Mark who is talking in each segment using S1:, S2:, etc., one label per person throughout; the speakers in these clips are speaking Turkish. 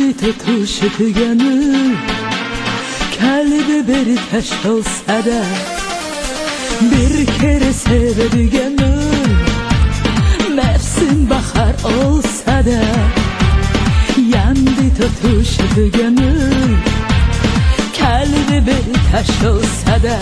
S1: Yandı tutuşup gönül, kalbi bir taş olsa da bir kere sevdi gönül. Mevsim bahar olsa da yandı tutuşup gönül, kalbi bir taş olsa da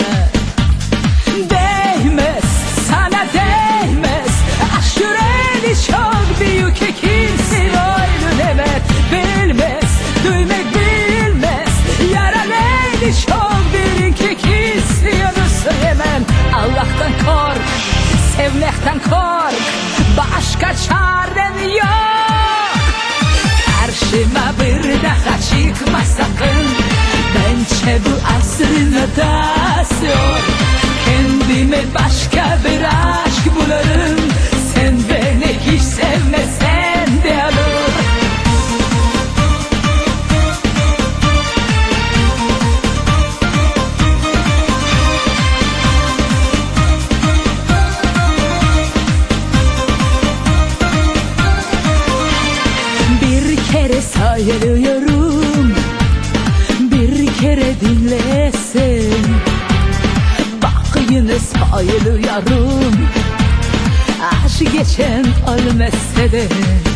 S1: değmez, sana değmez. Aşk yüreği çok büyük, kimse öyle demek bilmez, duymak bilmez. Yaralı çok derin ki kimse onu söylemem. Allah'tan kork, sevmekten kork, başka çaren yok. Karşıma bir daha çıkma sakın, bence bu asrın hatası yok. Kendime başka bir aşk bularım, sen beni hiç sevmesen de olur. Bir kere sayılıyorum, bir kere dinlesin. Bak yine sayılıyorum, aşk geçen ölmezse de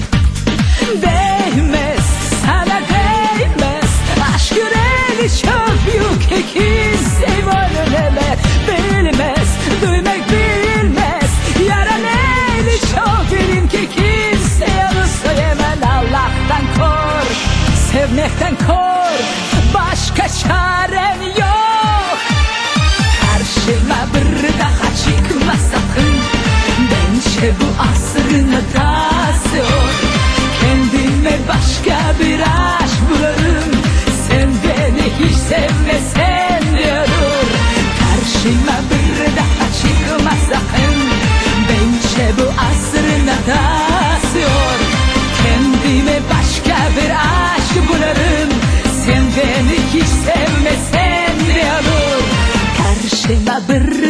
S1: değmez, sana değmez. Aşk yüreği çok büyük, kimse öyle bilmez, duymak bilmez. Yaralı çok derin ki kimse onu söylemez. Allah'tan kork, sevmekten kork, başka çaren yok. Karşıma bir daha çıkma sakın, bence bu asrın hatası yok. Kendime başka bir aşk bularım, sen beni hiç sevmesen diyor. Karşıma bir daha çıkma sakın, bence bu asrın hatası yok. Kendime başka bir aşk bularım, sen beni hiç sevmesen diyor. Karşıma bir